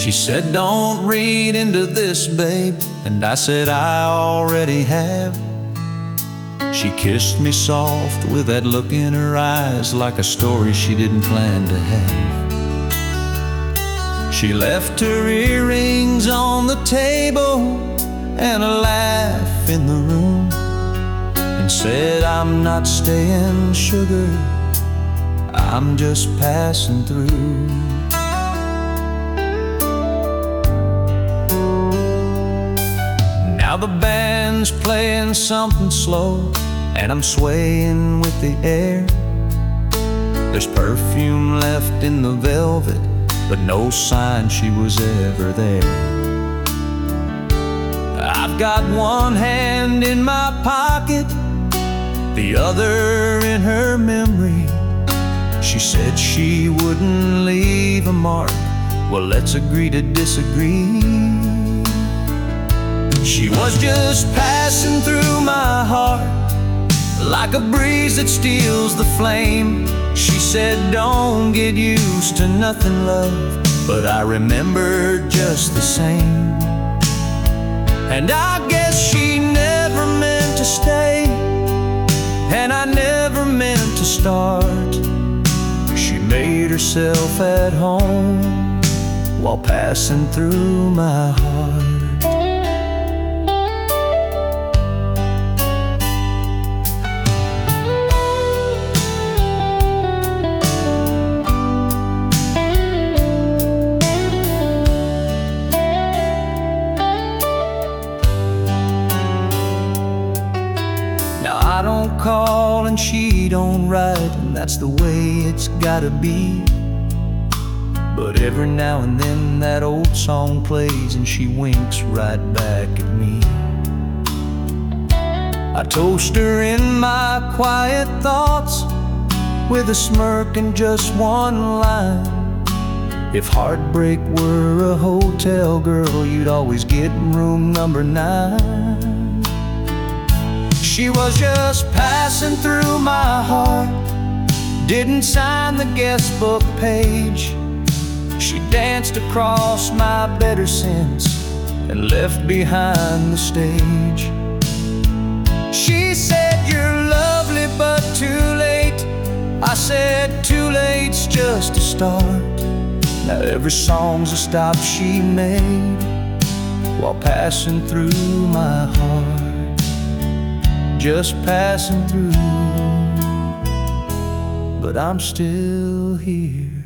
She said, "Don't read into this, babe," and I said, "I already have." She kissed me soft with that look in her eyes, like a story she didn't plan to have. She left her earrings on the table and a laugh in the room, and said, "I'm not staying, sugar, I'm just passing through." Now the band's playing something slow, and I'm swaying with the air. There's perfume left in the velvet, but no sign she was ever there. I've got one hand in my pocket, the other in her memory. She said she wouldn't leave a mark. Well, let's agree to disagree. She was just passing through my heart, like a breeze that steals the flame. She said, "Don't get used to nothing, love," but I remember just the same. And I guess she never meant to stay, and I never meant to start. She made herself at home while passing through my heart. I don't call and she don't write, and that's the way it's gotta be. But every now and then that old song plays and she winks right back at me. I toast her in my quiet thoughts with a smirk and just one line: "If heartbreak were a hotel, girl, you'd always get room number 9. She was just passing through my heart, didn't sign the guest book page. She danced across my better sense and left behind the stage. She said, "You're lovely but too late." I said, "Too late's just a start." Now every song's a stop she made while passing through my heart. Just passing through, but I'm still here.